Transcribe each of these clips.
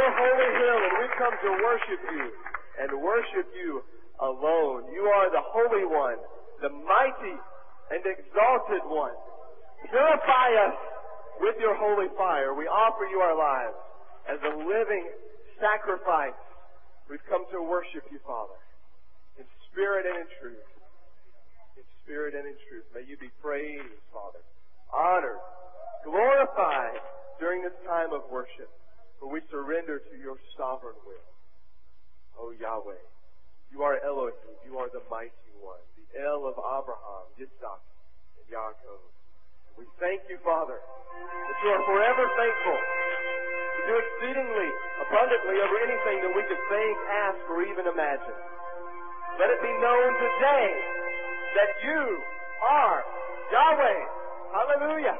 your holy hill, and we come to worship you and worship you alone. You are the Holy One, the mighty and exalted One. Purify us with your holy fire. We offer you our lives as a living sacrifice. We've come to worship you, Father, in spirit and in truth. In spirit and in truth. May you be praised, Father, honored, glorified during this time of worship, for we surrender to your sovereign will. Oh, Yahweh, you are Elohim. You are the mighty one, the El of Abraham, Yitzhak, and Yaakov. We thank you, Father, that you are forever faithful to do exceedingly abundantly over anything that we could think, ask, or even imagine. Let it be known today that you are Yahweh. Hallelujah.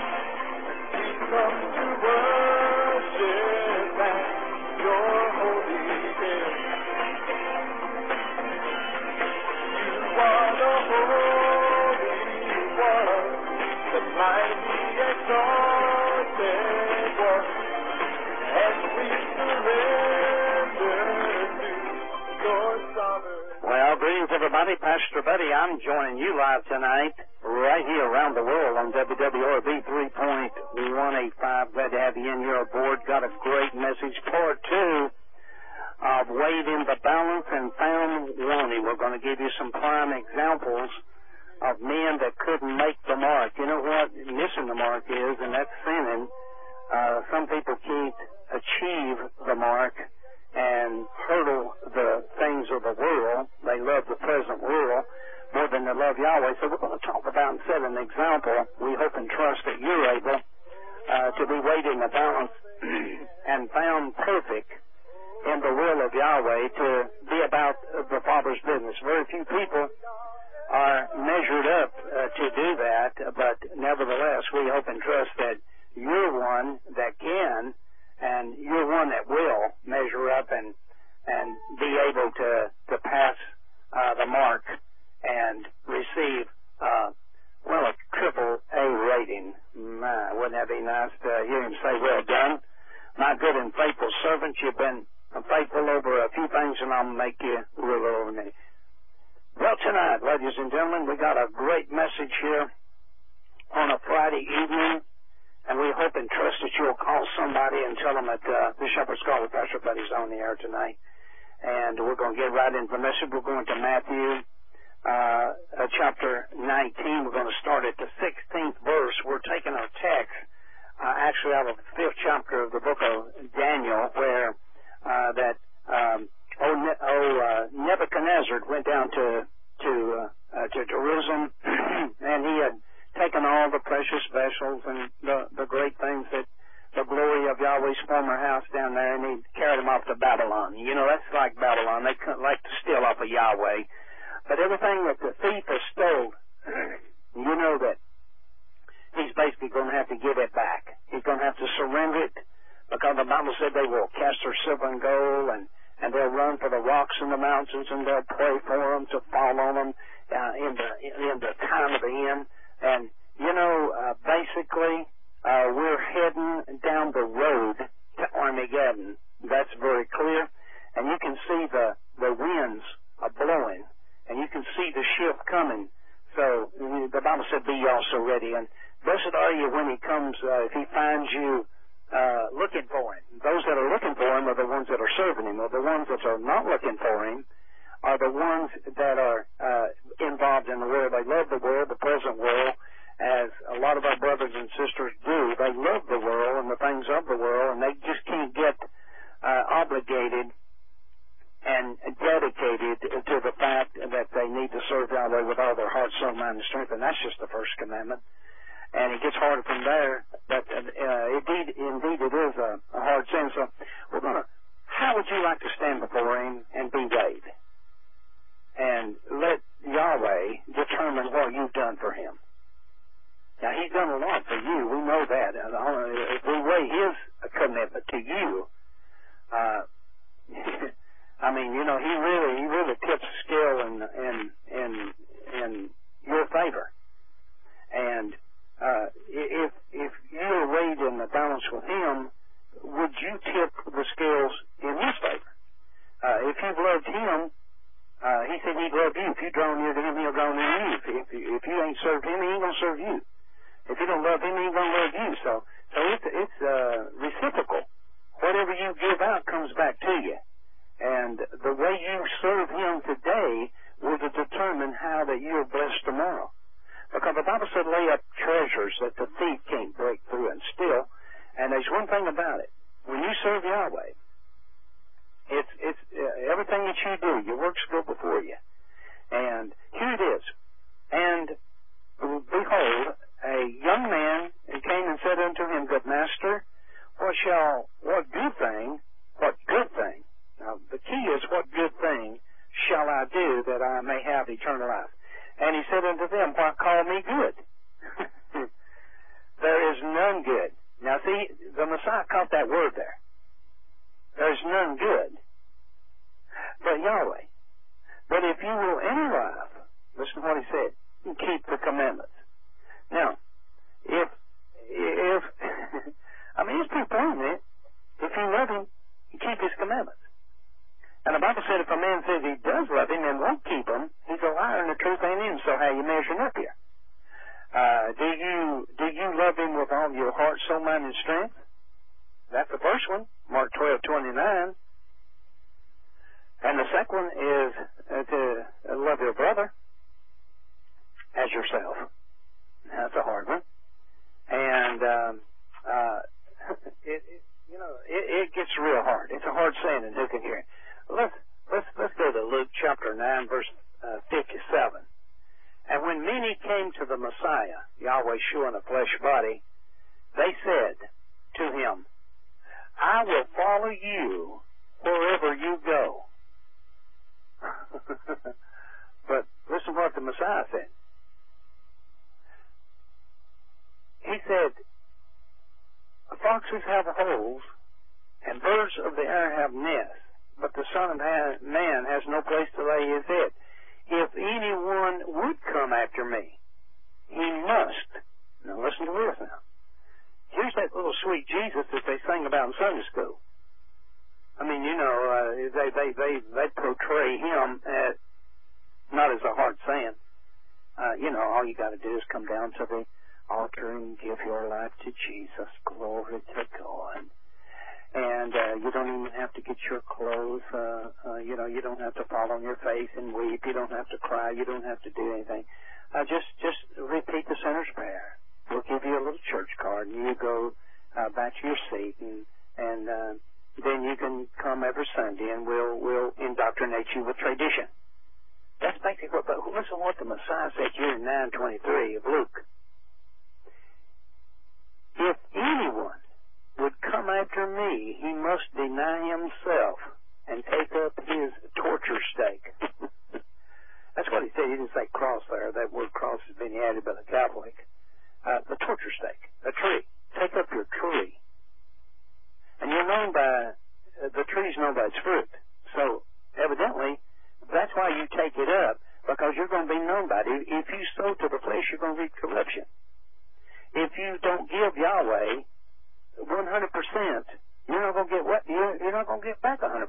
Your holy Well, greetings, everybody. Pastor Buddy, I'm joining you live tonight right here around the world on WWRB 3.185. Glad to have you in here aboard. Got a great message. Part 2 of Weighed in the Balance and Found Wanting. We're going to give you some prime examples of men that couldn't make the mark. You know what missing the mark is, and that's sinning. Some people can't achieve the mark and hurdle the things of the world. They love the present world more than they love Yahweh. So we're going to talk about and set an example. We hope and trust that you're able to be weighed in the balance and found perfect in the will of Yahweh to be about the Father's business. Very few people are measured up to do that, but nevertheless, we hope and trust that you're one that can, and you're one that will measure up and be able to pass the mark and receive, a triple A rating. My, wouldn't that be nice to hear him say, well done, my good and faithful servant. You've been faithful over a few things, and I'll make you ruler over many. Well, tonight, ladies and gentlemen, we got a great message here on a Friday evening. And we hope and trust that you'll call somebody and tell them that the Shepherd's Call with Pastor Buddy's on the air tonight. And we're going to get right into the message. We're going to Matthew chapter 19. We're going to start at the 16th verse. We're taking our text actually out of the 5th chapter of the book of Daniel, where Nebuchadnezzar went down to Jerusalem, and he had taken all the precious vessels and the great things that the glory of Yahweh's former house down there, and he carried them off to Babylon. You know, that's like Babylon. They couldn't like to steal off of Yahweh. But everything that the thief has stole, you know that he's basically going to have to give it back. He's going to have to surrender it, because the Bible said they will cast their silver and gold, and they'll run for the rocks in the mountains, and they'll pray for them to fall on them in the time of the end. And, you know, basically, we're heading down the road to Armageddon. That's very clear. And you can see the winds are blowing, and you can see the ship coming. So the Bible said, be ye also ready. And blessed are you when he comes, if he finds you looking for him. Those that are looking for him are the ones that are serving him, or the ones that are not looking for him are the ones that are involved in the world. They love the world, the present world, as a lot of our brothers and sisters do. They love the world and the things of the world, and they just can't get obligated and dedicated to the fact that they need to serve Yahweh with all their heart, soul, mind, and strength. And that's just the first commandment. And it gets harder from there, but indeed it is a hard sin. So how would you like to stand before him and be weighed? And let Yahweh determine what you've done for him. Now, he's done a lot for you. We know that. If we weigh his commitment to you, I mean, you know, he really tips the scale in your favor. And if you're weighed in the balance with him, would you tip the scales in his favor? If you've loved him, he said he'd love you. If you draw near to him, he'll draw near to you. If you ain't served him, he ain't going to serve you. If you don't love him, he ain't going to love you. So it's reciprocal. Whatever you give out comes back to you. And the way you serve him today will determine how that you're blessed tomorrow. Because the Bible said lay up treasures that the thief can't break through and steal. And there's one thing about it. When you serve Yahweh, it's everything that you do, your works go before you. And here it is. And behold, a young man came and said unto him, Good master, what good thing? Now, the key is, what good thing shall I do that I may have eternal life? And he said unto them, Why call me good? There is none good. Now, see, the Messiah caught that word there. There's none good but Yahweh. But if you will enter life, listen to what he said, keep the commandments. Now, if I mean, it's pretty plain, man. If you love him, you keep his commandments. And the Bible said if a man says he does love him and won't keep him, he's a liar and the truth ain't in him. So how you measuring up here? Do you love him with all your heart, soul, mind, and strength? That's the first one, Mark 12:29. And the second one is to love your brother as yourself. That's a hard one. And it gets real hard. It's a hard saying, and who can hear it? Let's go to Luke chapter 9, verse 57. And when many came to the Messiah, Yahweh Shua in a flesh body, they said to him, I will follow you wherever you go. But listen what the Messiah said. He said, foxes have holes, and birds of the air have nests, but the Son of Man has no place to lay his head. If anyone would come after me, he must. Now listen to this now. Here's that little sweet Jesus that they sing about in Sunday school. I mean, they portray him as, not as a hard saying. All you got to do is come down to the altar and give your life to Jesus. Glory to God. And you don't even have to get your clothes. You don't have to fall on your face and weep. You don't have to cry. You don't have to do anything. Just repeat the sinner's prayer. We'll give you a little church card, and you go back to your seat, and then you can come every Sunday, and we'll indoctrinate you with tradition. That's basically what. But listen what the Messiah said here in 9:23 of Luke. If anyone would come after me, he must deny himself and take up his torture stake. That's what he said. He didn't say cross there. That word cross has been added by the Catholic. The torture stake, a tree. Take up your tree. And you're known by, the tree's known by its fruit. So, evidently, that's why you take it up, because you're going to be known by it. If you sow to the flesh, you're going to reap corruption. If you don't give Yahweh 100%, you're not going to get what? You're not going to get back 100%.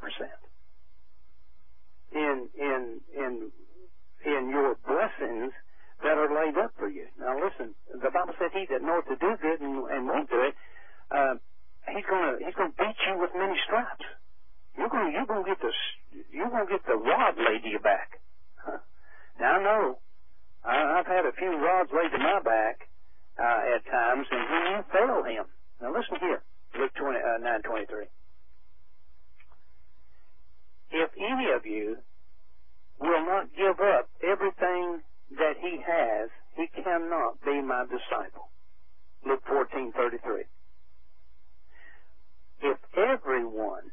In your blessings that are laid up for you. Now listen, the Bible said he that knoweth to do good and won't do it, he's gonna beat you with many stripes. You're gonna get the rod laid to your back. Now I know I've had a few rods laid to my back at times, and you fail him. Now listen here, Luke 9:23. If any of you will not give up everything that he has, he cannot be my disciple. Luke 14:33. If anyone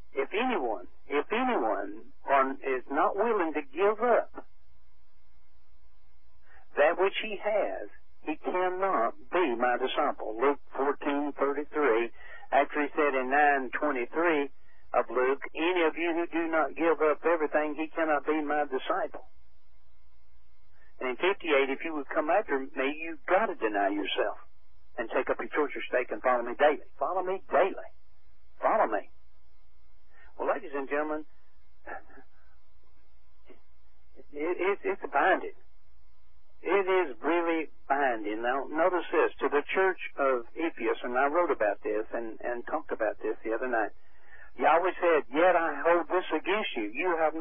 is not willing to give up that which he has, he cannot be my disciple. Luke 14:33. After he said in 9:23 of Luke, any of you who do not give up everything, he cannot be my disciple. And in 58, if you would come after me, you've got to deny yourself and take up your torture stake and follow me daily. Follow me daily. Follow me. Well, ladies and gentlemen, it's binding. It is really binding. Now, notice this. To the church of Ephesus, and I wrote about this and talked about this the other night, Yahweh said, yet I hold this against you. You have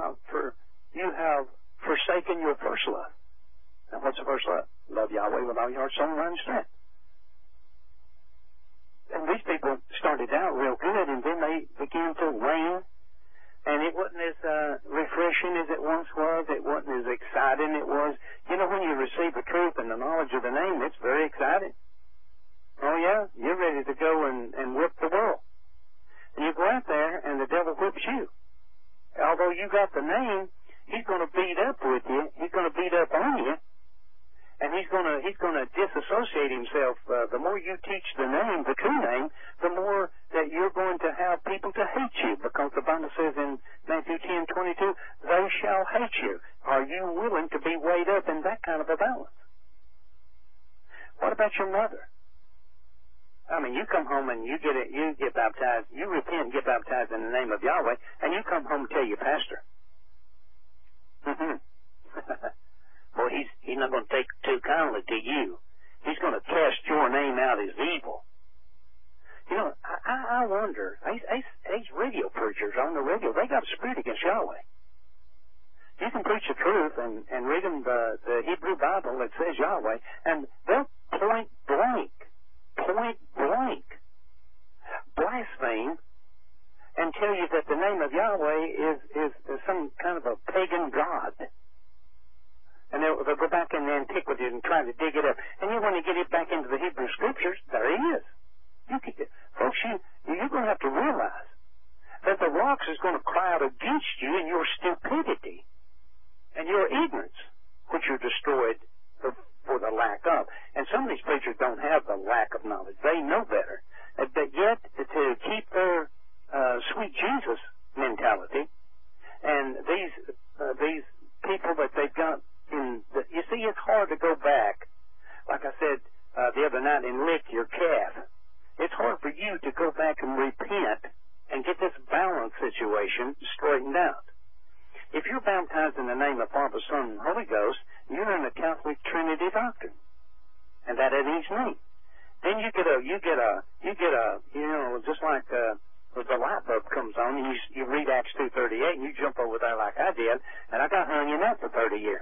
forsaken your first love. Now, what's the first love? Love Yahweh with all your heart, soul, mind, and strength. And these people started out real good, and then they began to wane, and it wasn't as refreshing as it once was. It wasn't as exciting as it was. You know, when you receive the truth and the knowledge of the name, it's very exciting. Oh, yeah? You're ready to go and whip the world. And you go out there, and the devil whips you. Although you got the name, he's going to beat up with you. He's going to beat up on you. And he's going to disassociate himself. The more you teach the name, the true name, the more that you're going to have people to hate you. Because the Bible says in Matthew 10:22, they shall hate you. Are you willing to be weighed up in that kind of a balance? What about your mother? I mean, you come home and you get baptized, you repent and get baptized in the name of Yahweh, and you come home and tell your pastor, not going to take too kindly to you. He's going to cast your name out as evil. You know, I wonder, these radio preachers on the radio, they got a spirit against Yahweh. You can preach the truth and read them the Hebrew Bible that says Yahweh, and they'll point blank, blaspheme and tell you that the name of Yahweh is some kind of a pagan god. And they'll go back in the antiquities and try to dig it up. And you want to get it back into the Hebrew Scriptures, there he is. Folks, you're going to have to realize that the rocks is going to cry out against you in your stupidity and your ignorance, which you're destroyed for the lack of. And some of these preachers don't have the lack of knowledge. They know better. But yet, to keep their sweet Jesus mentality, and these people that they've got you see, it's hard to go back. Like I said the other night, and lick your calf. It's hard for you to go back and repent and get this balance situation straightened out. If you're baptized in the name of Father, Son, and Holy Ghost, you're in the Catholic Trinity doctrine, and that in His name. Then you get a, you know, just like the light bulb comes on, and you read Acts 2:38, and you jump over there like I did, and I got hung in that for 30 years.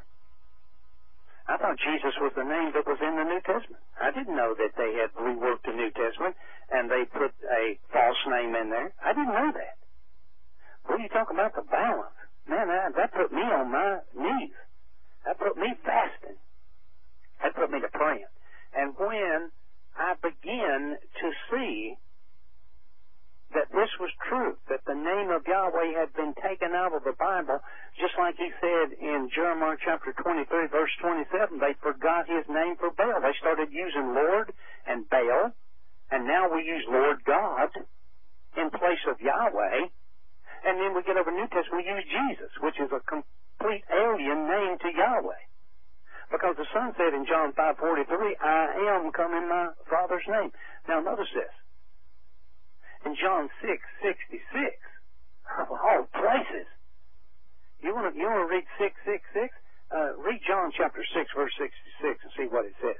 I thought Jesus was the name that was in the New Testament. I didn't know that they had reworked the New Testament and they put a false name in there. I didn't know that. What are you talking about the balance? Man, that put me on my knees. That put me fasting. That put me to praying. And when I began to see that this was true, that the name of Yahweh had been taken out of the Bible, just like He said in Jeremiah chapter 23, verse 27, they forgot His name for Baal. They started using Lord and Baal, and now we use Lord God in place of Yahweh. And then we get over New Testament, we use Jesus, which is a complete alien name to Yahweh. Because the Son said in John 5:43, I am come in my Father's name. Now notice this. In John 6:66, of all places, you want to read 6:66? Read John chapter 6, verse 66, and see what it says.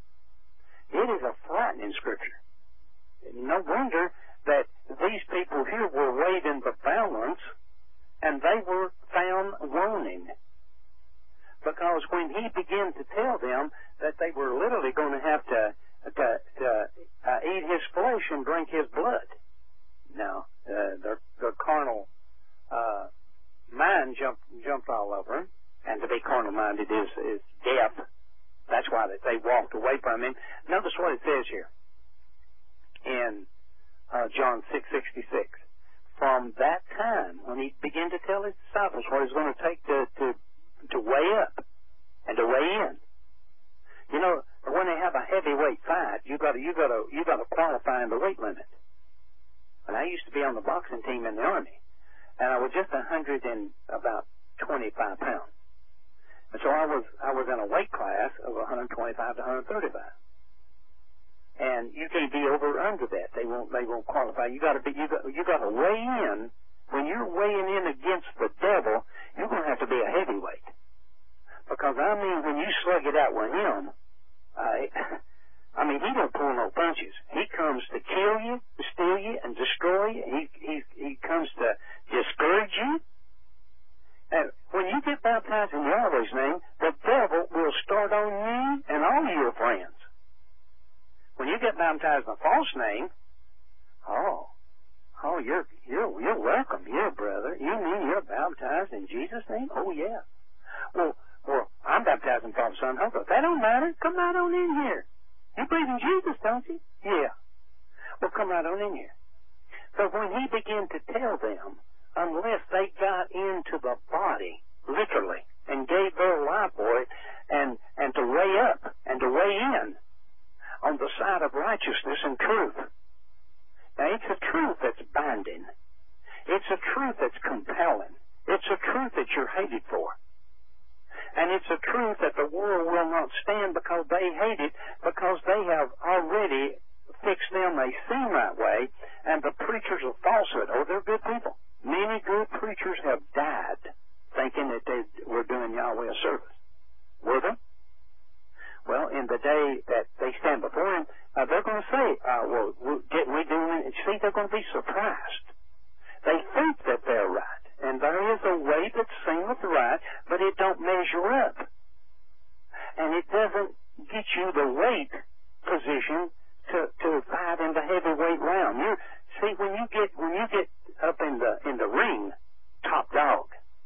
It is a frightening scripture. No wonder that these people here were weighed in the balance, and they were found wanting. Because when He began to tell them that they were literally going to have to eat His flesh and drink His blood. Now, their carnal mind jumped all over Him, and to be carnal-minded is death. That's why they walked away from Him. Notice what it says here in John 6:66. From that time, when He began to tell His disciples what it's going to take to weigh up and to weigh in. You know, when they have a heavyweight fight, you got to qualify in the weight limit. And I used to be on the boxing team in the Army, and I was just 125 pounds. And so I was in a weight class of 125 to 135. And you can't be over or under that. They won't qualify. You got to weigh in. When you're weighing in against the devil, you're going to have to be a heavyweight. Because when you slug it out with him, he don't pull no punches. He comes to kill you, to steal you, and destroy you. He comes to discourage you. And when you get baptized in Yahweh's name, the devil will start on you and all your friends. When you get baptized in a false name, you're welcome. Yeah, brother. You mean you're baptized in Jesus' name? Oh, yeah. Well, I'm baptized in Father, Son, Holy Ghost. That don't matter. Come right on in here. You believe in Jesus, don't you? Yeah. Well, come right on in here. So when He began to tell them, unless they got into the body, literally, and gave their life for it, and to weigh up and to weigh in on the side of righteousness and truth. Now, it's a truth that's binding. It's a truth that's compelling. It's a truth that you're hated for. And it's a truth that the world will not stand because they hate it, because they have already fixed them. They seem that way. And the preachers of falsehood, they're good people. Many good preachers have died thinking that they were doing Yahweh a service. Were they? right, but it don't measure up. And it doesn't get you the weight position to fight in the heavyweight round. When you get up in the ring, top dog.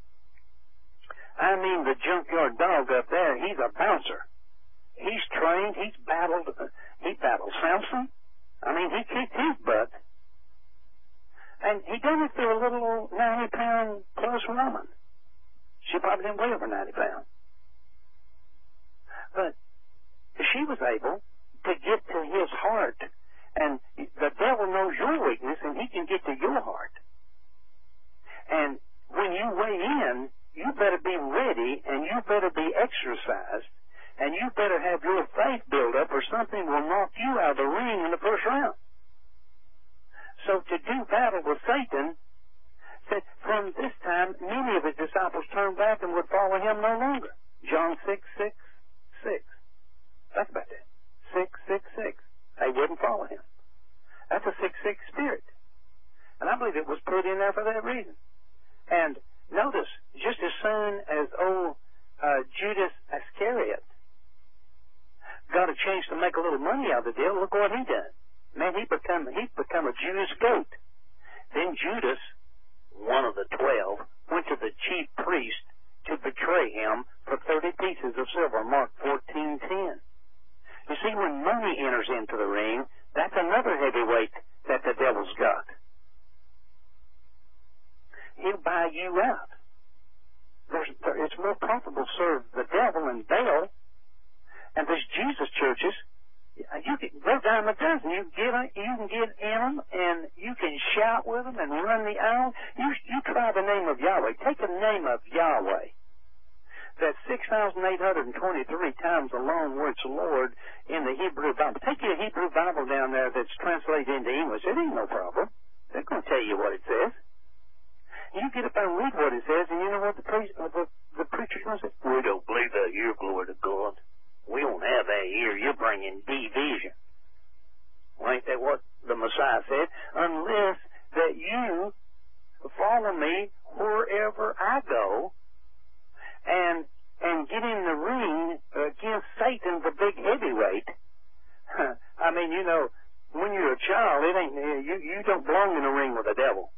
I mean the junkyard dog up there, he's a bouncer. He's trained, he battled Samson. I mean, he kicked his butt. And he done it to a little old 90-pound plus woman. She probably didn't weigh over 90 pounds. But she was able to get to his heart. And the devil knows your weakness, and he can get to your heart. And when you weigh in, you better be ready, and you better be exercised, and you better have your faith built up, or something will knock you out of the ring in the first round. So to do battle with Satan, said from this time, many of his disciples turned back and would follow him no longer. John 6:6. That's about that. 6:6. They wouldn't follow him. That's a 6:6 spirit. And I believe it was put in there for that reason. And notice, just as soon as old Judas Iscariot got a chance to make a little money out of the deal, look what he done. Man, he'd become a Judas goat. Then Judas, one of the 12, went to the chief priest to betray him for 30 pieces of silver. Mark 14:10. You see, when money enters into the ring, that's another heavyweight that the devil's got. He'll buy you out. It's more profitable to serve the devil and Baal. And these Jesus churches, they're dime a dozen. You can get in them, and you can shout with them and run the aisle. You try the name of Yahweh. Take the name of Yahweh. That's 6,823 times alone where it's Lord in the Hebrew Bible. Take your Hebrew Bible down there that's translated into English. It ain't no problem. They're going to tell you what it says. You get up and read what it says, and you know what the preacher's going to say? We don't believe that here, glory to God. We don't have that here. You're bringing division. Well, ain't that what the Messiah said? Unless that you follow me wherever I go and get in the ring against Satan, the big heavyweight. I mean, you know, when you're a child, you don't belong in the ring with the devil.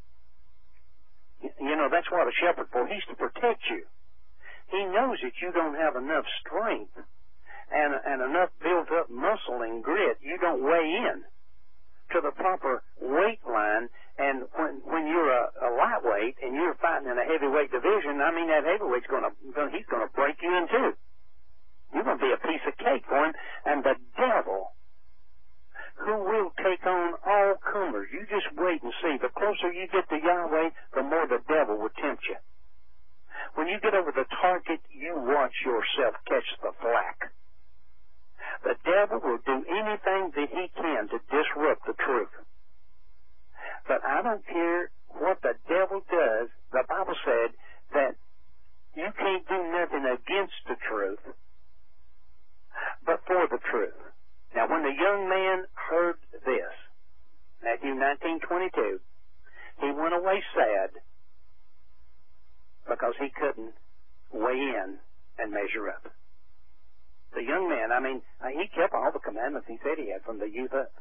You know, that's what a shepherd's for. He's to protect you. He knows that you don't have enough strength and enough built-up muscle and grit. You don't weigh in to the proper weight line. And when you're a lightweight and you're fighting in a heavyweight division, I mean, that heavyweight's he's going to break you in two. You're going to be a piece of cake for him. And the devil, who will take on all comers, you just wait and see. The closer you get to Yahweh, the more the devil will tempt you. When you get over the target, you watch yourself catch the flack. The devil will do anything that he can to disrupt the truth. But I don't care what the devil does. The Bible said that you can't do nothing against the truth, but for the truth. Now, when the young man heard this, Matthew 19:22, he went away sad because he couldn't weigh in and measure up. The young man, I mean, he kept all the commandments he said he had from the youth up.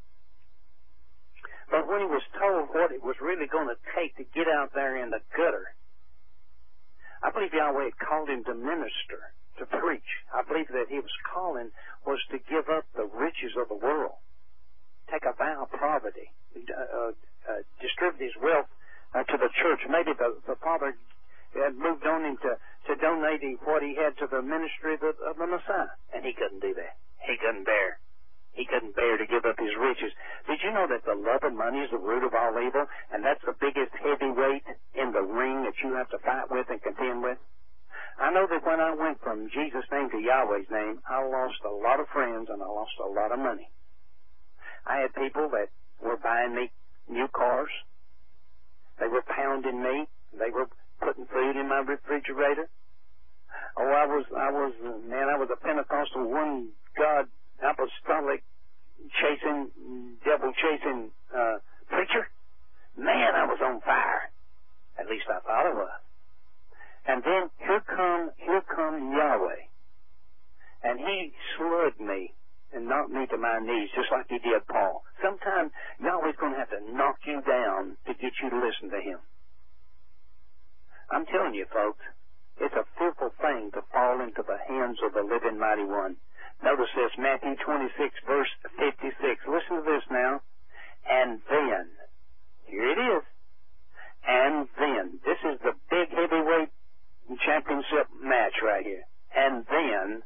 But when he was told what it was really going to take to get out there in the gutter, I believe Yahweh had called him to minister, to preach. I believe that his calling was to give up the riches of the world, take a vow of poverty, distribute his wealth to the church. Maybe the Father had moved on him to donating what he had to the ministry of the Messiah. And he couldn't do that. He couldn't bear. He couldn't bear to give up his riches. Did you know that the love of money is the root of all evil? And that's the biggest heavyweight in the ring that you have to fight with and contend with? I know that when I went from Jesus' name to Yahweh's name, I lost a lot of friends and I lost a lot of money. I had people that were buying me new cars. They were pounding me. They were putting food in my refrigerator. Oh, I was a Pentecostal one God apostolic devil chasing preacher. Man, I was on fire. At least I thought I was. And then here come Yahweh. And he slugged me and knocked me to my knees just like he did Paul. Sometimes Yahweh's going to have to knock you down to get you to listen to him. I'm telling you, folks, it's a fearful thing to fall into the hands of the living mighty one. Notice this, Matthew 26, verse 56. Listen to this now. And then, here it is. And then, this is the big heavyweight championship match right here. And then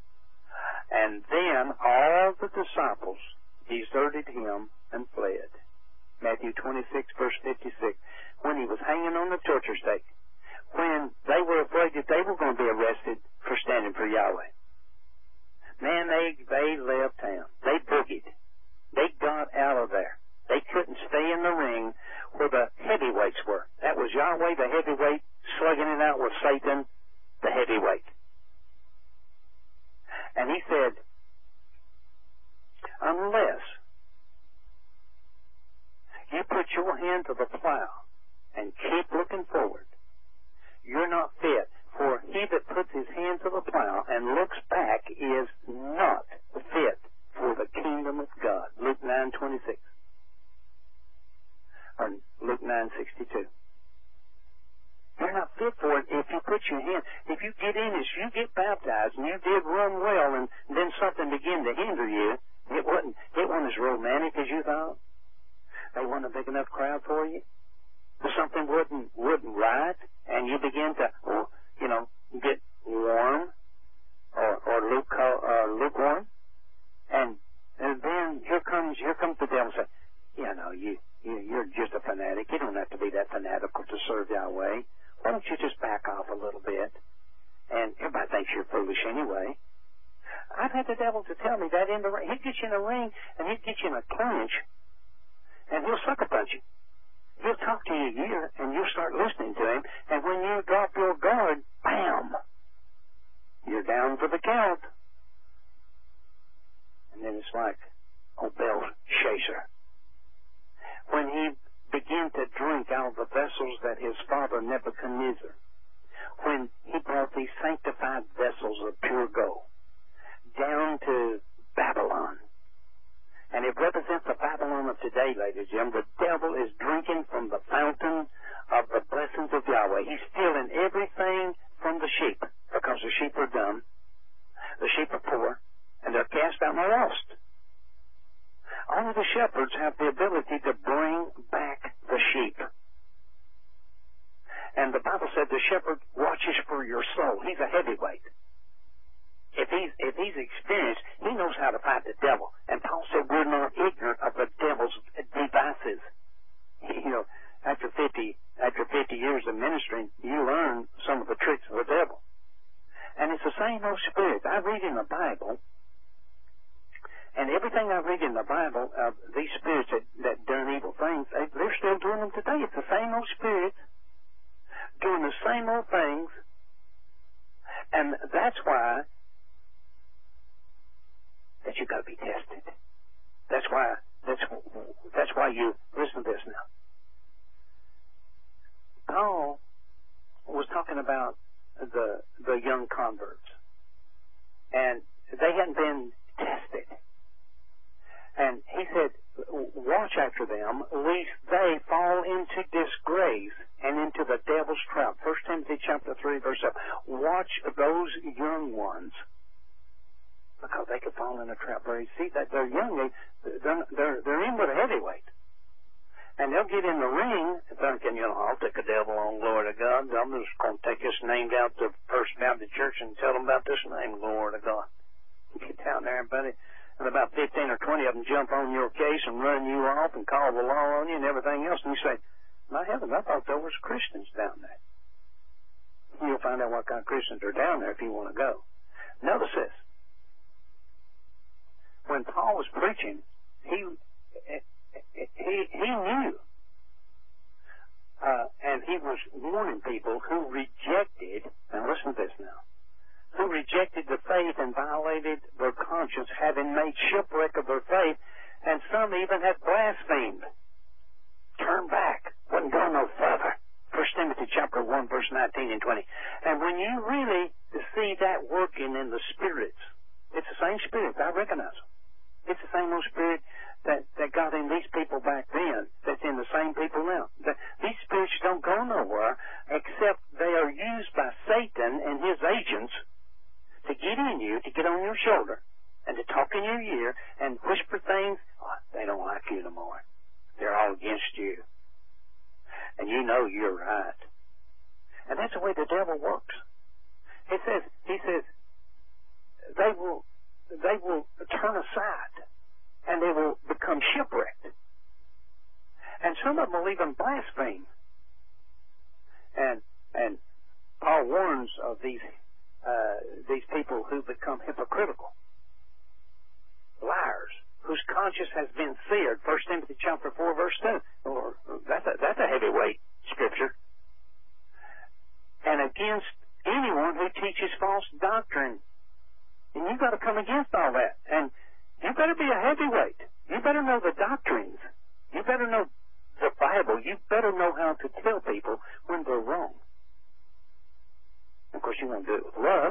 all the disciples deserted him and fled. Matthew 26, verse 56. When he was hanging on the torture stake, when they were afraid that they were going to be arrested for standing for Yahweh. Man, they left town. They boogied. They got out of there. They couldn't stay in the ring where the heavyweights were. That was Yahweh, the heavyweight, slugging it out with Satan, the heavyweight. And he said, unless you put your hand to the plow and keep looking forward, you're not fit. For he that puts his hand to the plow and looks back is not fit for the kingdom of God. Luke 9:26. Or Luke 9:62. You're not fit for it if you put your hand. If you get in this, you get baptized, and you did run well, and then something began to hinder you. It wasn't as romantic as you thought. They wasn't a big enough crowd for you. Something wouldn't right, and you begin to, get warm or lukewarm, and then here comes the devil and say, you're just a fanatic. You don't have to be that fanatical to serve Yahweh. Why don't you just back off a little bit? And everybody thinks you're foolish anyway. I've had the devil to tell me that in the ring. He'd get you in a ring, and he'd get you in a clinch, and he'll sucker punch you. He'll talk to you a year, and you'll start listening to him, and when you drop your guard, bam! You're down for the count. And then it's like Belshazzar. When he began to drink out of the vessels that his father Nebuchadnezzar, when he brought these sanctified vessels of pure gold down to Babylon, and it represents the Babylon of today, ladies and gentlemen. The devil is drinking from the fountain of the blessings of Yahweh. He's stealing everything from the sheep, because the sheep are dumb, the sheep are poor, and they're cast out and lost. Only the shepherds have the ability to bring back the sheep. And the Bible said the shepherd watches for your soul. He's a heavyweight. If he's experienced, he knows how to fight the devil. And Paul said we're not ignorant of the devil's devices. After 50 years of ministry, you learn some of the tricks of the devil. And it's the same old spirit. I read in the Bible, and everything I read in the Bible of these spirits that done evil things, they're still doing them today. It's the same old spirits doing the same old things. And that's why that you got to be tested. That's why you listen to this now. Paul was talking about the young converts, and they hadn't been tested. And he said, watch after them, lest they fall into disgrace and into the devil's trap. 1 Timothy chapter 3, verse 7. Watch those young ones, because they could fall in a trap. Where you see that they're young, they're in with a heavyweight, and they'll get in the ring thinking, I'll take the devil on, glory to God. I'm just going to take this name down to First Baptist Church and tell them about this name, glory to God. Get down there, buddy, and about 15 or 20 of them jump on your case and run you off and call the law on you and everything else, and you say, my heavens, I thought there was Christians down there. You'll find out what kind of Christians are down there if you want to go. Notice this. When Paul was preaching, he knew, and he was warning people who rejected, and listen to this now, who rejected the faith and violated their conscience, having made shipwreck of their faith, and some even had blasphemed. Turn back. Wouldn't go no further. 1 Timothy chapter 1, 1, verse 19 and 20. And when you really see that working in the spirits, it's the same spirit. I recognize them. It's the same old spirit that got in these people back then that's in the same people now. These spirits don't go nowhere except they are used by Satan and his agents to get in you, to get on your shoulder, and to talk in your ear and whisper things. Oh, they don't like you no more. They're all against you. And you know you're right. And that's the way the devil works. He says, they will turn aside and they will become shipwrecked. And some of them will even blaspheme. And Paul warns of these people who become hypocritical, liars, whose conscience has been seared. 1 Timothy chapter 4, verse 2. Or that's a heavyweight scripture. And against anyone who teaches false doctrine. And you've got to come against all that. And you better be a heavyweight. You better know the doctrines. You better know the Bible. You better know how to tell people when they're wrong. Of course, you want to do it with love.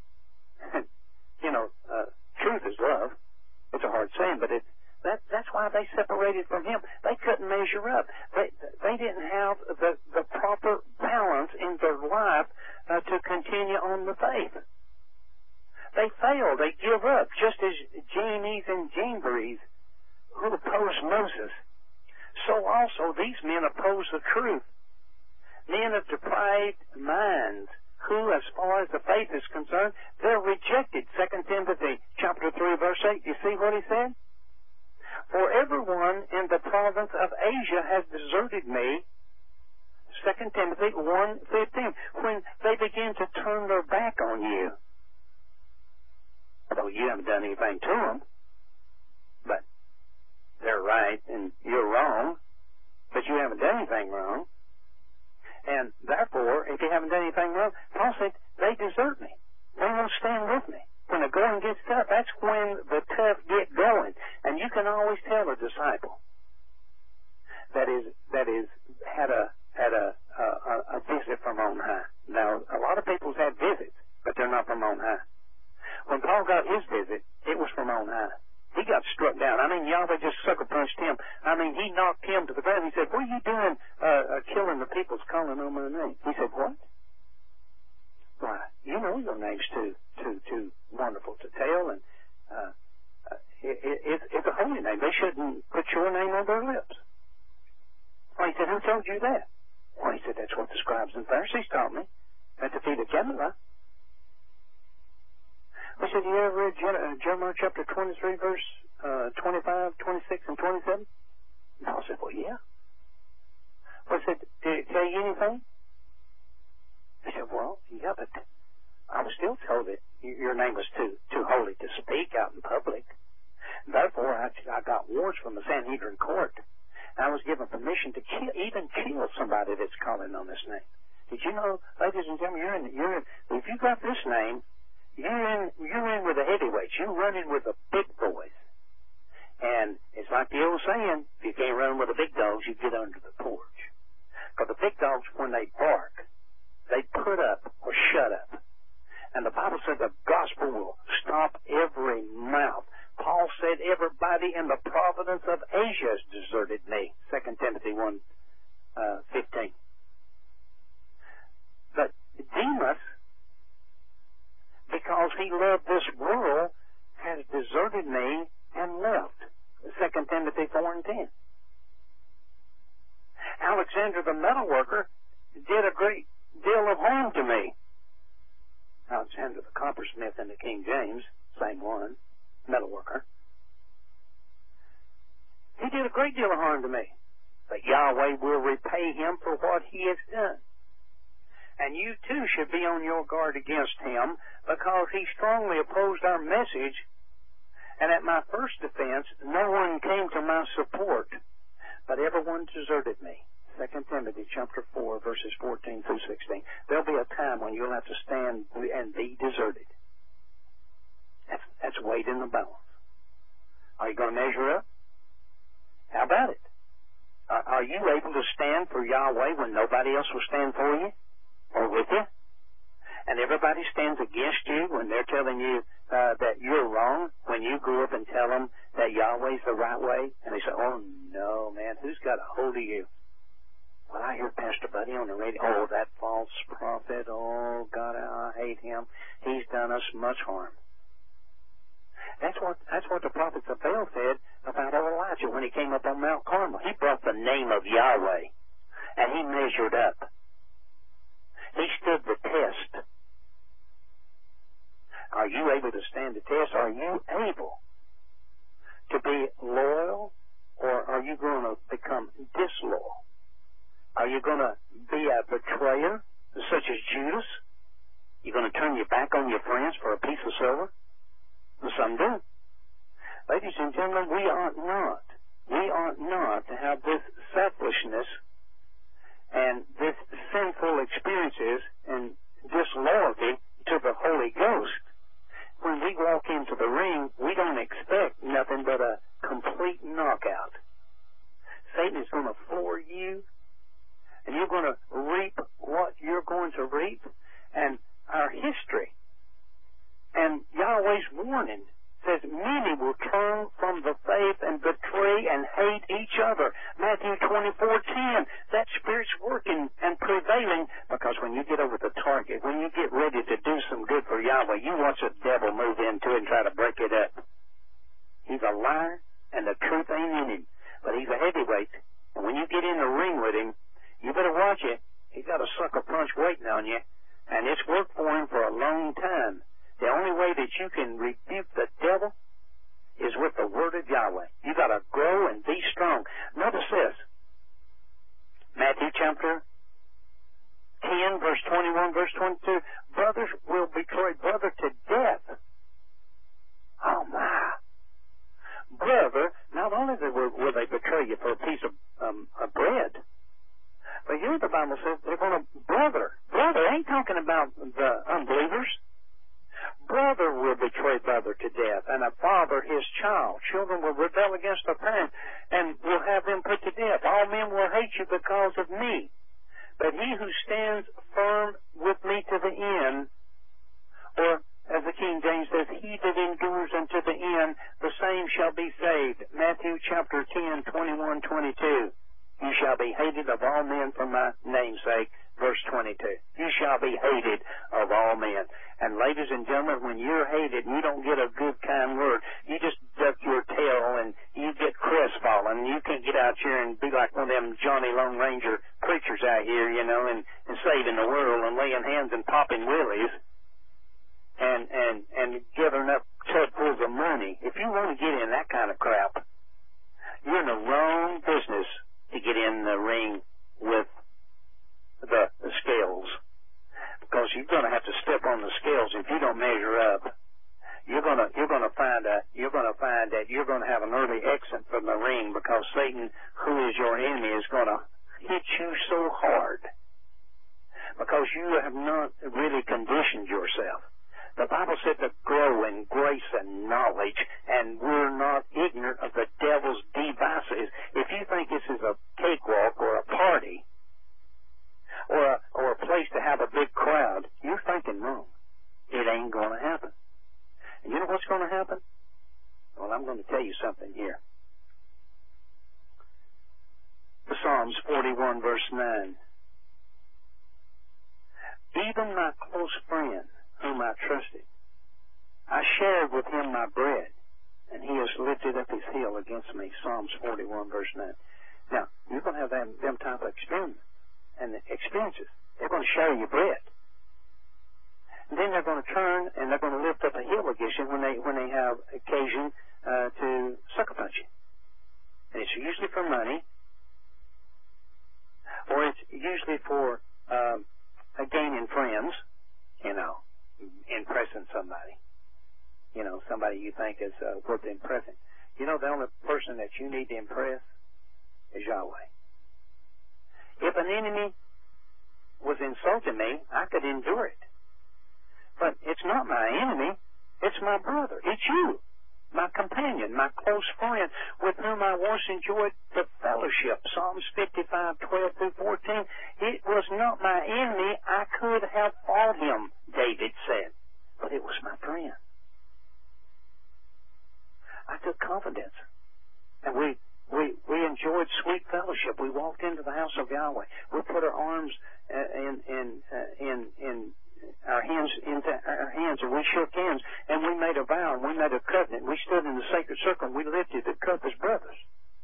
Truth is love. It's a hard saying, but that's why they separated from him. They couldn't measure up. They didn't have the proper balance in their life to continue on the faith. They failed. They give up, just as Jannes and Jambres, who opposed Moses. So also these men oppose the truth. Men of depraved minds, who, as far as the faith is concerned, they're rejected. 2 Timothy chapter 3, verse 8. You see what he said? For everyone in the province of Asia has deserted me. 2 Timothy 1:15. When they begin to turn their back on you. Although you haven't done anything to them. But they're right and you're wrong. But you haven't done anything wrong. And therefore, if you haven't done anything wrong, Paul said, they desert me. They won't stand with me. When the going gets tough, that's when the tough get going. And you can always tell a disciple that is had a visit from on high. Now, a lot of people's had visits, but they're not from on high. When Paul got his visit, it was from on high. He got struck down. I mean, Yahweh just sucker punched him. I mean, he knocked him to the ground. He said, what are you doing killing the people's calling on my name? He said, what? Why, you know your name's too wonderful to tell, and it's a holy name. They shouldn't put your name on their lips. Well, he said, who told you that? Well, he said, that's what the scribes and Pharisees taught me at the feet of Gamaliel. I said, you ever read Jeremiah chapter 23, verse 25, 26, and 27? And I said, well, yeah. Well, I said, did it tell you anything? He said, well, yeah, but I was still told that your name was too holy to speak out in public. Therefore, I got warrants from the Sanhedrin court. And I was given permission to even kill somebody that's calling on this name. Did you know, ladies and gentlemen, if you got this name, you're in with the heavyweights. You're running with the big boys. And it's like the old saying, if you can't run with the big dogs, you get under the porch. Because the big dogs, when they bark, they put up or shut up. And the Bible said the gospel will stop every mouth. Paul said everybody in the province of Asia has deserted me. 2 Timothy 1:15. But Demas, because he loved this world, has deserted me and left. 2 Timothy 4:10. Alexander the metalworker did a great deal of harm to me. Alexander the coppersmith in the King James, same one, metalworker. He did a great deal of harm to me. But Yahweh will repay him for what he has done. And you too should be on your guard against him, because he strongly opposed our message, and at my first defense, no one came to my support, but everyone deserted me. 2 Timothy chapter 4, verses 14 through 16. There'll be a time when you'll have to stand and be deserted. That's weight in the balance. Are you going to measure up? How about it? Are you able to stand for Yahweh when nobody else will stand for you? everybody stands against you when they're telling you that you're wrong, when you go up and tell them that Yahweh's the right way, and they say, oh, no, man, who's got a hold of you? Well, I hear Pastor Buddy on the radio. Oh, that false prophet. Oh, God, I hate him. He's done us much harm. That's what the prophets of Baal said about old Elijah when he came up on Mount Carmel. He brought the name of Yahweh, and he measured up. He stood the test. Are you able to stand the test? Are you able to be loyal, or are you going to become disloyal? Are you going to be a betrayer, such as Judas? You're going to turn your back on your friends for a piece of silver? Well, some do. Ladies and gentlemen, we ought not to have this selfishness and this sinful experiences and disloyalty to the Holy Ghost. When we walk into the ring, we don't expect nothing but a complete knockout. Satan is going to floor you, and you're going to reap what you're going to reap. And our history and Yahweh's warning says many will turn from the faith and betray and hate each other. Matthew 24:10. That spirit's working and prevailing, because when you get over the target, when you get ready to do some good for Yahweh, you watch the devil move into it and try to break it up. He's a liar, and the truth ain't in him. But he's a heavyweight. And when you get in the ring with him, you better watch it. He's got a sucker punch waiting on you, and it's worked for him for a long time. The only way that you can rebuke the devil is with the word of Yahweh. You got to grow and be strong. Notice this. Matthew chapter 10, verse 21, verse 22. Brothers will betray brother to death. Oh, my. Brother, not only will they betray you for a piece of bread, but here the Bible says they're going to brother. Brother ain't talking about the unbelievers. Brother will betray brother to death, and a father his child. Children will rebel against their parents, and will have them put to death. All men will hate you because of me. But he who stands firm with me to the end, or as the King James says, he that endures unto the end, the same shall be saved. Matthew chapter 10, 21, 22. You shall be hated of all men for my name's sake. Verse 22. You shall be hated of all men. And ladies and gentlemen, when you're hated and you don't get a good, kind word, you just duck your tail and you get crestfallen. You can't get out here and be like one of them Johnny Lone Ranger preachers out here, you know, and saving the world and laying hands and popping willies and gathering up tubfuls of money. If you want to get in that kind of crap, you're in the wrong business to get in the ring with the scales, because you're going to have to step on the scales. If you don't measure up, you're going to find that you're going to have an early exit from the ring, because Satan, who is your enemy, is going to hit you so hard because you have not really conditioned yourself. The Bible said to grow in grace and knowledge, and we're not ignorant of the devil's devices. If you think this is a cakewalk or a party, or a place to have a big crowd, you're thinking wrong. It ain't going to happen. And you know what's going to happen? Well, I'm going to tell you something here. The Psalms 41, verse 9. Even my close friend, whom I trusted, I shared with him my bread, and he has lifted up his heel against me. Psalms 41, verse 9. Now, you're going to have them type of experiences. They're going to share your bread. And then they're going to turn and they're going to lift up a heel against you when they have occasion to sucker punch you. And it's usually for money, or it's usually for gaining friends, you know, impressing somebody. You know, somebody you think is worth impressing. You know, the only person that you need to impress is Yahweh. If an enemy was insulting me, I could endure it. But it's not my enemy. It's my brother. It's you, my companion, my close friend, with whom I once enjoyed the fellowship. Psalms 55, 12 through 14. It was not my enemy. I could have fought him. David said. But it was my friend. I took confidence. And we enjoyed sweet fellowship. We walked into the house of Yahweh. We put our arms in our hands into our hands, and we shook hands, and we made a vow, and we made a covenant. We stood in the sacred circle, and we lifted the cup as brothers.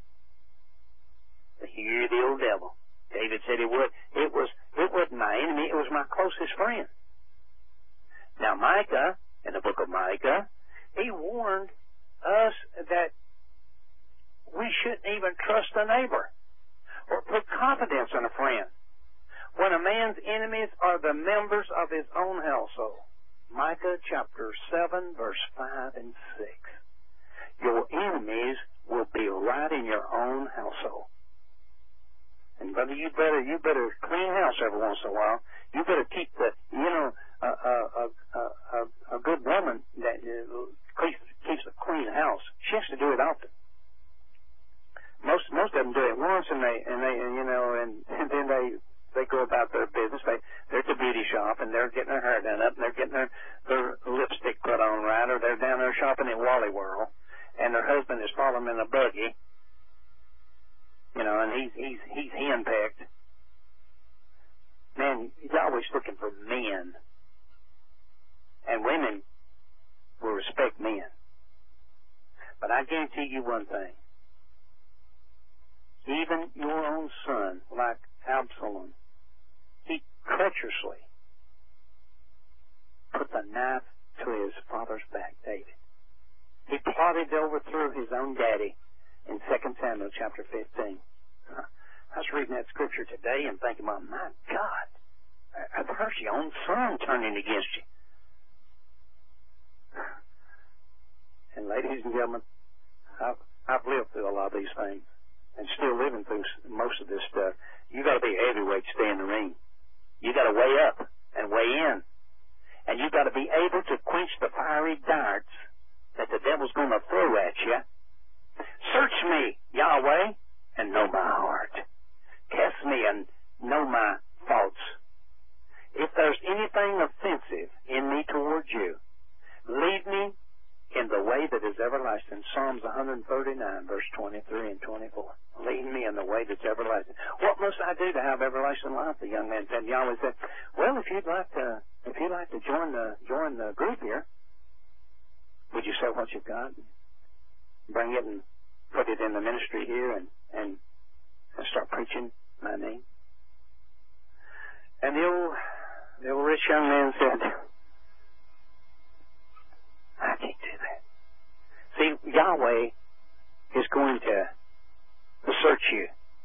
But here the old devil. David said it would. It wasn't my enemy. It was my closest friend. Now Micah, in the book of Micah, he warned us that we shouldn't even trust a neighbor or put confidence in a friend when a man's enemies are the members of his own household. Micah chapter 7, verse 5 and 6. Your enemies will be right in your own household. And brother, you better clean house every once in a while. You better keep a good woman that keeps a clean house. She has to do it often. Most of them do it once, and then they go about their business. They're at the beauty shop, and they're getting their hair done up, and they're getting their lipstick put on right, or they're down there shopping at Wally World, and their husband is following them in a buggy, and he's henpecked. Man, he's always looking for men, and women will respect men. But I guarantee you one thing. Even your own son, like Absalom, he treacherously put the knife to his father's back, David. He plotted to overthrow his own daddy in 2 Samuel chapter 15. I was reading that scripture today and thinking, my God, there's your own son turning against you. And ladies and gentlemen, I've lived through a lot of these things. And still living through most of this stuff. You got to be a heavyweight to stay in the ring. You got to weigh up and weigh in, and you got to be able to quench the fiery darts that the devil's going to throw at you. Search me, Yahweh, and know my heart. Test me and know my thoughts. If there's anything offensive in me towards you, lead me in the way that is everlasting. Psalms 139, verse 23 and 24. Lead me in the way that's everlasting. What must I do to have everlasting life? The young man said. Yahweh said, well, if you'd like to join the group here, would you sell what you've got, bring it and put it in the ministry here, and start preaching my name? And the old rich young man said, I can't do that. See, Yahweh is going to search you.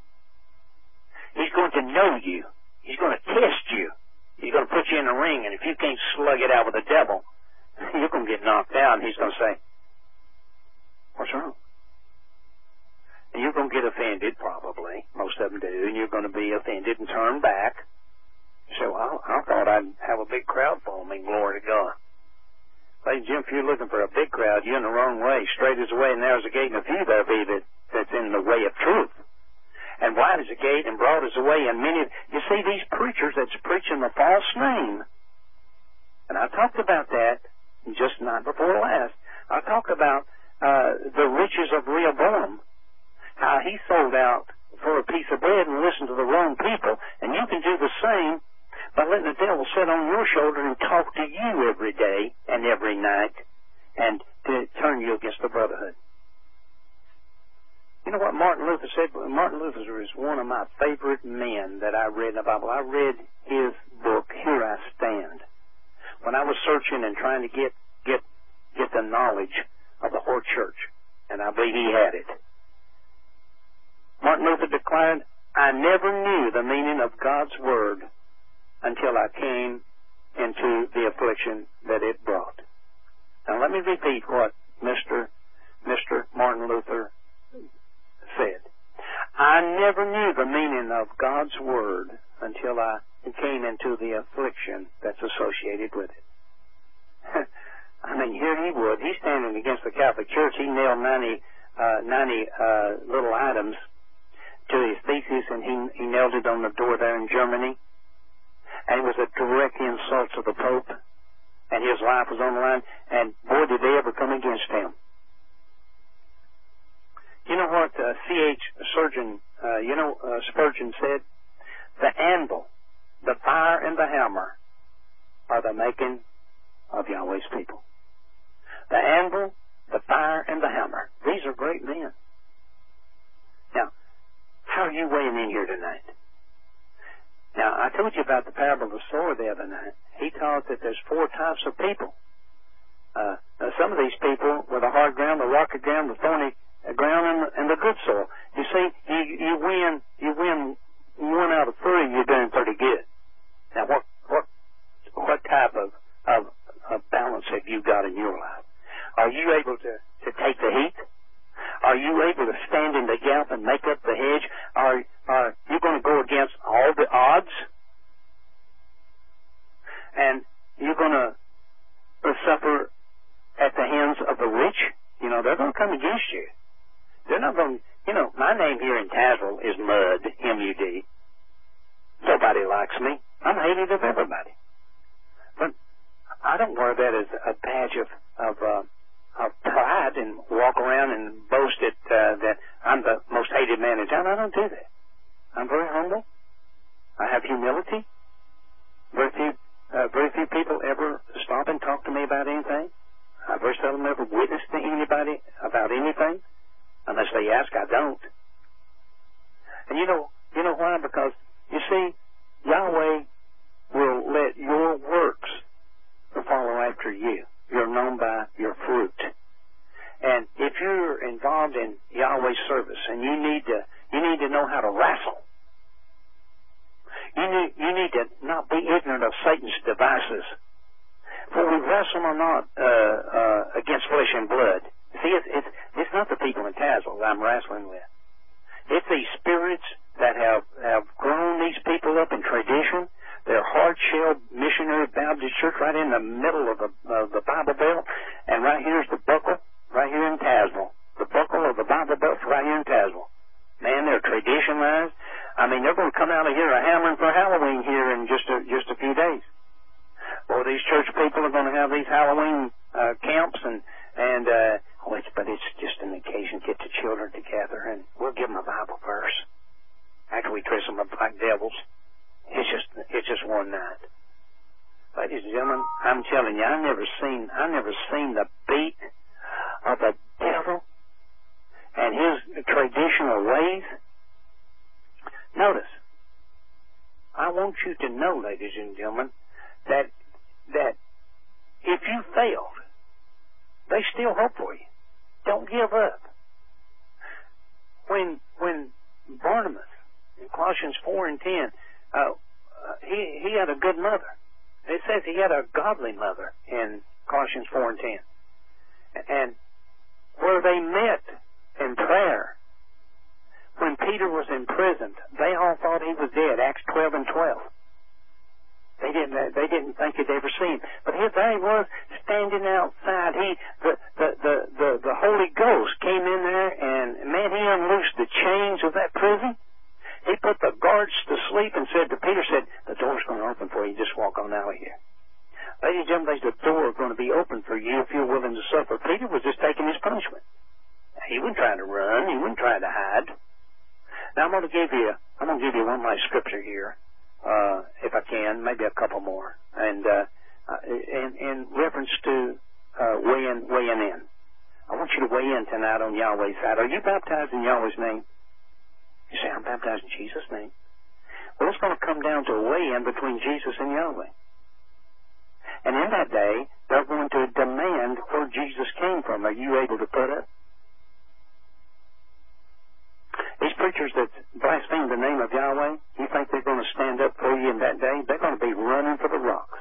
He's going to know you. He's going to test you. He's going to put you in a ring, and if you can't slug it out with the devil, you're going to get knocked out, and he's going to say, what's wrong? And you're going to get offended, probably. Most of them do, and you're going to be offended and turn back. So I thought I'd have a big crowd follow me, glory to God. Ladies and gentlemen, if you're looking for a big crowd, you're in the wrong way. Straight is the way, and narrow is the gate, and a few there be that's in the way of truth. And wide is the gate, and broad is the way, and many. You see, these preachers that's preaching the false name, and I talked about that just night before last. I talked about the riches of Rehoboam, how he sold out for a piece of bread and listened to the wrong people, and you can do the same by letting the devil sit on your shoulder and talk to you every day and every night and to turn you against the brotherhood. You know what Martin Luther said? Martin Luther is one of my favorite men that I read in the Bible. I read his book, Here I Stand, when I was searching and trying to get the knowledge of the whole church, and I believe he had it. Martin Luther declared, I never knew the meaning of God's word until I came into the affliction that it brought. Now let me repeat what Mr. Martin Luther said. I never knew the meaning of God's word until I came into the affliction that's associated with it. I mean, here he would. He's standing against the Catholic Church. He nailed 90 little items to his thesis, and he nailed it on the door there in Germany. And it was a direct insult to the Pope. and his life was on the line, and boy, did they ever come against him. You know what C.H. Spurgeon said? The anvil, the fire, and the hammer are the making of Yahweh's people. The anvil, the fire, and the hammer. These are great men. Now, how are you weighing in here tonight? Now, I told you about the parable of the sower the other night. He taught that there's 4 types of people. Some of these people were the hard ground, the rocky ground, the thorny ground, and the good soil. You see, you win 1 out of 3, you're doing pretty good. Now, what type of balance have you got in your life? Are you able to take the heat? Are you able to stand in the gap and make up the hedge? Are you going to go against all the odds? And you're going to suffer at the hands of the rich? You know, they're going to come against you. They're not going to, you know, my name here in Tazewell is Mud, M-U-D. Nobody likes me. I'm hated of everybody. But I don't wear that as a badge of pride and walk around and boast that I'm the most hated man in town. I don't do that. I'm very humble. I have humility. Very few people ever stop and talk to me about anything. I very seldom ever witness to anybody about anything. Unless they ask, I don't. And you know why? Because, you see, Yahweh will let your works follow after you. You're known by your fruit. And if you're involved in Yahweh's service and you need to know how to wrestle, you need to not be ignorant of Satan's devices. For we wrestle not against flesh and blood. See, it's not the people in Tazewell that I'm wrestling with. It's these spirits that have grown these people up in tradition. They're hard-shelled missionary Baptist church right in the middle of the Bible Belt. And right here's the buckle, right here in Tazewell. The buckle of the Bible Belt right here in Tazewell. Man, they're traditionalized. I mean, they're going to come out of here hammering for Halloween here in just a few days. Boy, these church people are going to have these Halloween camps but it's just an occasion to get the children together, and we'll give them a Bible verse after we dress them up like devils. It's just one night. Ladies and gentlemen, I'm telling you, I never seen the beat of the devil and his traditional ways. Notice, I want you to know, ladies and gentlemen, that if you failed, they still hope for you. Don't give up. When Barnabas in Colossians 4 and 10, he had a good mother. It says he had a godly mother in Colossians 4 and 10. And where they met in prayer, when Peter was imprisoned, they all thought he was dead, Acts 12 and 12. They didn't think he'd ever see him. But here there he was, standing outside. The Holy Ghost came in there, and man, he unloosed the chains of that prison. He put the guards to sleep and said to Peter, the door's going to open for you. Just walk on out of here. Ladies and gentlemen, the door is going to be open for you if you're willing to suffer. Peter was just taking his punishment. He wasn't trying to run. He wasn't trying to hide. Now I'm going to give you one last scripture here, if I can, maybe a couple more, and in reference to weighing in. I want you to weigh in tonight on Yahweh's side. Are you baptized in Yahweh's name? You say, I'm baptized in Jesus' name. Well, it's going to come down to a weigh-in between Jesus and Yahweh. And in that day, they're going to demand where Jesus came from. Are you able to put it? These preachers that blaspheme the name of Yahweh, you think they're going to stand up for you in that day? They're going to be running for the rocks.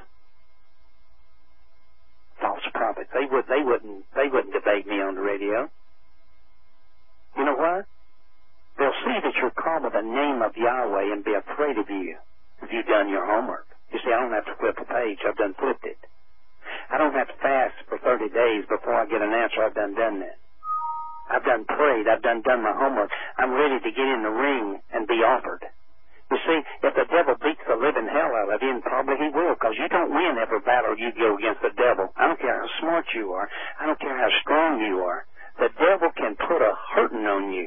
False prophets. They wouldn't debate me on the radio. You know why? They'll see that you're called by the name of Yahweh and be afraid of you if you've done your homework. You see, I don't have to flip a page. I've done flipped it. I don't have to fast for 30 days before I get an answer. I've done that. I've done prayed. I've done my homework. I'm ready to get in the ring and be offered. You see, if the devil beats the living hell out of you, and probably he will, because you don't win every battle you go against the devil. I don't care how smart you are. I don't care how strong you are. The devil can put a hurting on you.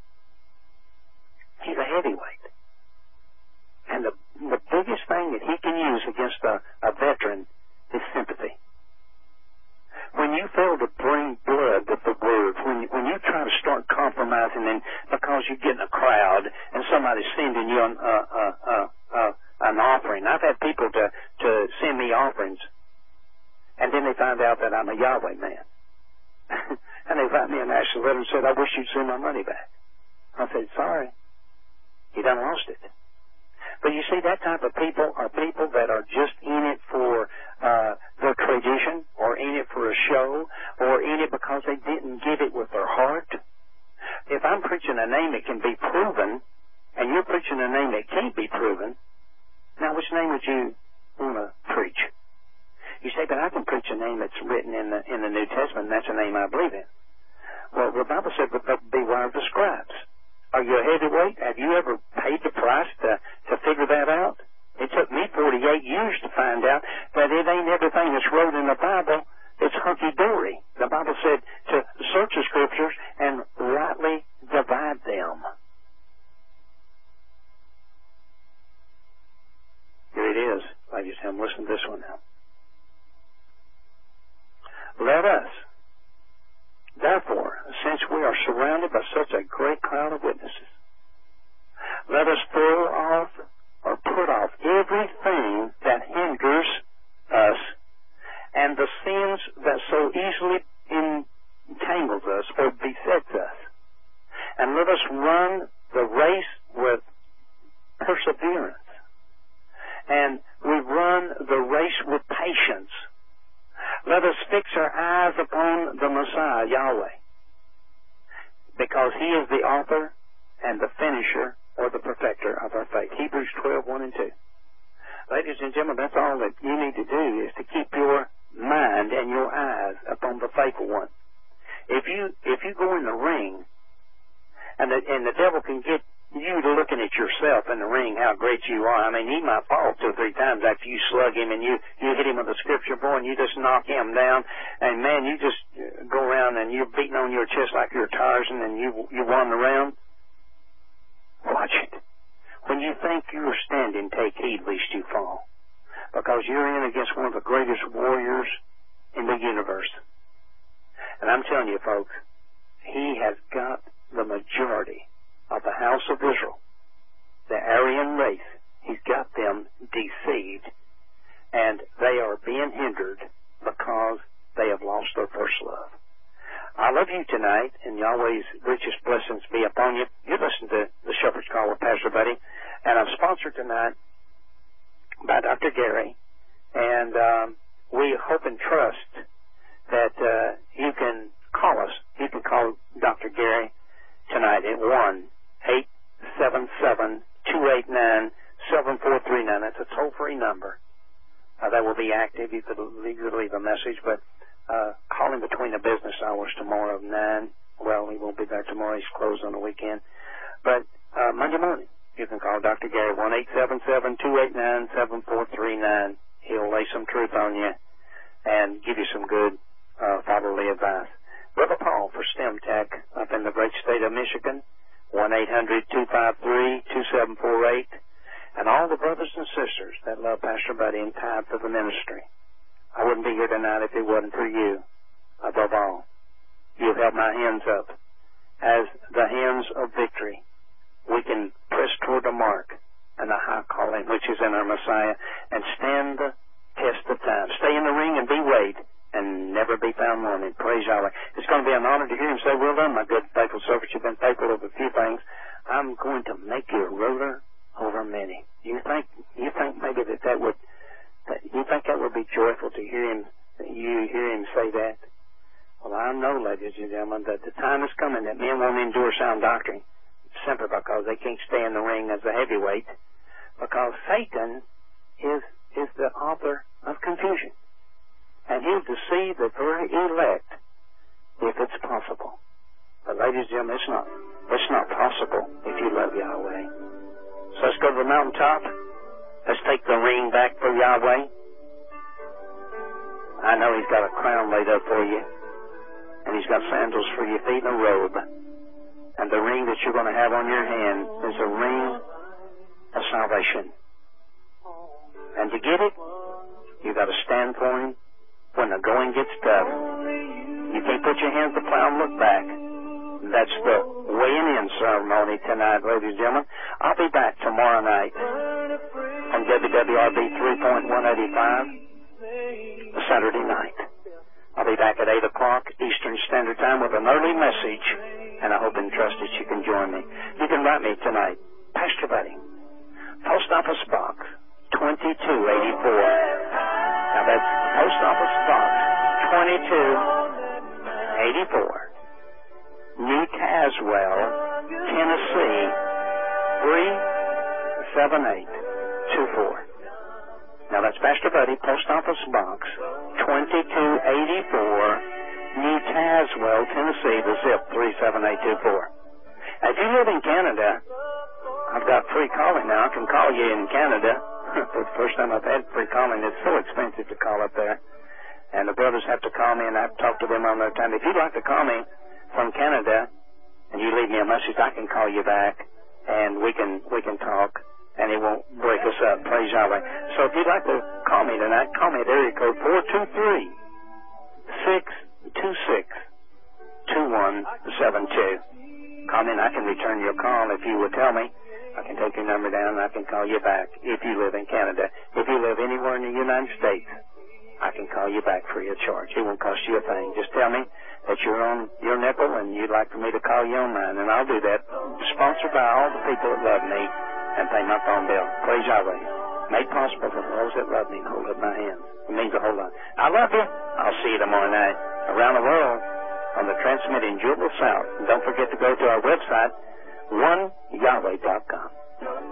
He's a heavyweight. And the biggest thing that he can use against a veteran is sympathy. When you fail to bring blood with the word, when you try to start compromising and because you get in a crowd and somebody's sending you an offering. I've had people to send me offerings, and then they find out that I'm a Yahweh man. And they write me a national letter and said, I wish you'd send my money back. I said, sorry. You done lost it. But you see, that type of people are people that are just in it for their tradition, or in it for a show, or in it because they didn't give it with their heart. If I'm preaching a name that can be proven, and you're preaching a name that can't be proven, now which name would you want to preach? You say, but I can preach a name that's written in the New Testament, and that's a name I believe in. Well, the Bible said, beware of the scribes. Are you a heavyweight? Have you ever paid the price to figure that out? It took me 48 years to find out that it ain't everything that's wrote in the Bible that's hunky-dory. The Bible said to search the Scriptures and rightly divide them. Here it is, ladies and gentlemen. Listen to this one now. Let us, therefore, since we are surrounded by such a great cloud of witnesses, let us throw off or put off everything that hinders us and the sins that so easily entangles us or besets us. And let us run the race with perseverance. And we run the race with patience. Let us fix our eyes upon the Messiah, Yahweh, because He is the author and the finisher or the perfecter of our faith. Hebrews 12:1 and 2. Ladies and gentlemen, that's all that you need to do is to keep your mind and your eyes upon the faithful one. If you go in the ring and the devil can get you to looking at yourself in the ring, how great you are. I mean, he might fall 2 or 3 times after you slug him and you hit him with a scripture, boy, and you just knock him down. And, man, you just go around and you're beating on your chest like you're Tarzan and you wander around. Watch it. When you think you're standing, take heed lest you fall, because you're in against one of the greatest warriors in the universe. And I'm telling you, folks, he has got the majority of the house of Israel, the Aryan race. He's got them deceived, and they are being hindered because they have lost their first love. I love you tonight, and Yahweh's richest blessings be upon you. You're listening to The Shepherd's Call with Pastor Buddy, and I'm sponsored tonight by Dr. Gary, and we hope and trust that you can call us. You can call Dr. Gary tonight at 1-877-289-7439. That's a toll-free number. That will be active. You could leave a message, but call him between the business hours tomorrow of 9. Well, he won't be there tomorrow. He's closed on the weekend. But Monday morning, you can call Dr. Gary, 1-877-289-7439. He'll lay some truth on you and give you some good fatherly advice. Brother Paul for STEM Tech up in the great state of Michigan, 1-800-253-2748. And all the brothers and sisters that love Pastor Buddy and tithe to the ministry. I wouldn't be here tonight if it wasn't for you. Above all, you've held my hands up as the hands of victory. We can press toward the mark and the high calling which is in our Messiah and stand the test of time. Stay in the ring and be weighed and never be found wanting. Praise Yahweh. It's going to be an honor to hear him say, well done, my good faithful servant. You've been faithful over a few things. I'm going to make you a ruler over many. You think maybe that would be joyful to hear him say that? Well, I know, ladies and gentlemen, that the time is coming that men won't endure sound doctrine simply because they can't stay in the ring as a heavyweight, because Satan is the author of confusion. And he'll deceive the very elect if it's possible. But ladies and gentlemen, it's not possible if you love Yahweh. So let's go to the mountaintop. Let's take the ring back for Yahweh. I know He's got a crown laid up for you. And He's got sandals for your feet and a robe. And the ring that you're going to have on your hand is a ring of salvation. And to get it, you got to stand for Him when the going gets tough. You can't put your hands to the plow and look back. That's the weighing in ceremony tonight, ladies and gentlemen. I'll be back tomorrow night on WWRB 3.185, Saturday night. I'll be back at 8 o'clock Eastern Standard Time with an early message, and I hope and trust that you can join me. You can write me tonight, Pastor Buddy, Post Office Box 2284. Now that's Post Office Box 2284. New Caswell, Tennessee, 37824. Now that's Pastor Buddy, Post Office Box 2284, New Caswell, Tennessee, the zip 37824. If you live in Canada, I've got free calling now. I can call you in Canada. For the first time I've had free calling. It's so expensive to call up there. And the brothers have to call me, and I have to talk to them on their time. If you'd like to call me from Canada, and you leave me a message, I can call you back, and we can talk, and it won't break us up. Praise Yahweh. So if you'd like to call me tonight, call me at area code 423-626-2172. Call me, and I can return your call if you would tell me. I can take your number down, and I can call you back if you live in Canada. If you live anywhere in the United States, I can call you back free of charge. It won't cost you a thing. Just tell me that you're on your nickel and you'd like for me to call you on mine, and I'll do that. Sponsored by all the people that love me and pay my phone bill. Praise Yahweh. Made possible for those that love me and hold up my hands. It means a whole lot. I love you. I'll see you tomorrow night around the world on the transmitting Jewel South. And don't forget to go to our website, oneyahweh.com.